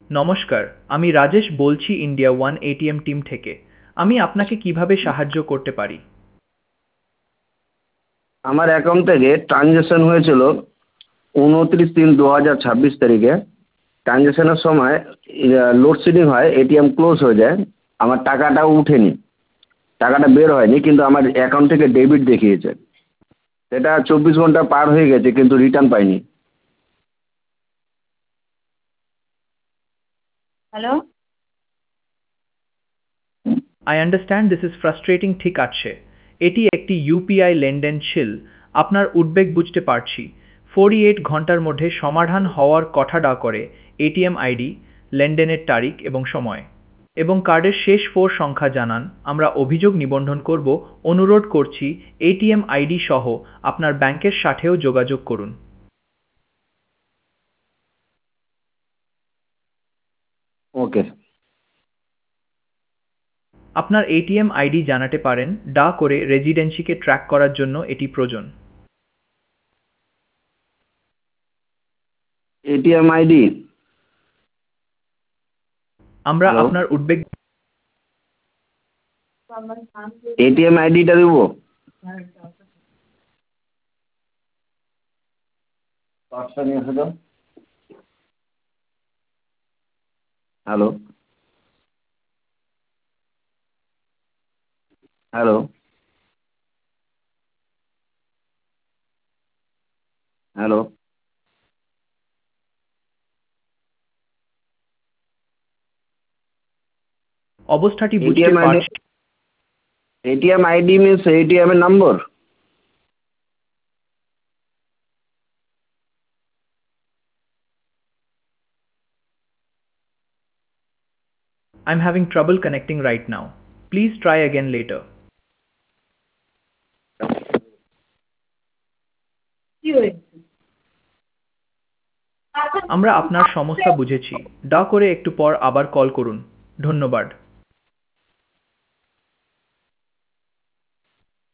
নমস্কার, আমি রাজেশ বলছি ইন্ডিয়া ওয়ান এটিএম টিম থেকে। আমি আপনাকে কিভাবে সাহায্য করতে পারি? আমার অ্যাকাউন্ট থেকে ট্রানজ্যাকশন হয়েছিল 29/3/2026 তারিখে। ট্রানজ্যাকশনের সময় লোডশেডিং হয়, এটিএম ক্লোজ হয়ে যায়। আমার টাকাটাও উঠেনি, টাকাটা বের হয়নি, কিন্তু আমার অ্যাকাউন্ট থেকে ডেবিট দেখিয়েছে। সেটা 24 ঘন্টা পার হয়ে গেছে কিন্তু রিটার্ন পাইনি। Hello. I understand this is frustrating, ঠিক আছে। এটি একটি ইউপিআই লেনদেন ছিল। আপনার উদ্বেগ বুঝতে পারছি। 48 ঘন্টার মধ্যে সমাধান হওয়ার কথাটা করে এটিএম আইডি, লেনদেনের তারিখ এবং সময় এবং কার্ডের শেষ 4 সংখ্যা জানান। আমরা অভিযোগ নিবন্ধন করব। অনুরোধ করছি এটিএম আইডি সহ আপনার ব্যাংকের সাথেও যোগাযোগ করুন। ওকে। আপনার এটিএম আইডি জানাতে পারেন, দা করে রেজিডেন্সিকে ট্র্যাক করার জন্য এটি প্রয়োজন। ATM ID. আমরা হ্যালো। আপনার উদ্বেগ এটিএম আইডিটা দেবো? পাঁচটা নিয়ে এসো তো। হ্যালো। হ্যালো। হ্যালো। অবস্থাটি বুঝতে এটিএম আইডি। পারছি। এটিএম আইডি মিনস এটিএম এর নম্বর? I'm having trouble connecting right now. Please try again later. কি হয়েছে? আমরা আপনার সমস্যা বুঝেছি। দয়া করে একটু পর আবার কল করুন। ধন্যবাদ।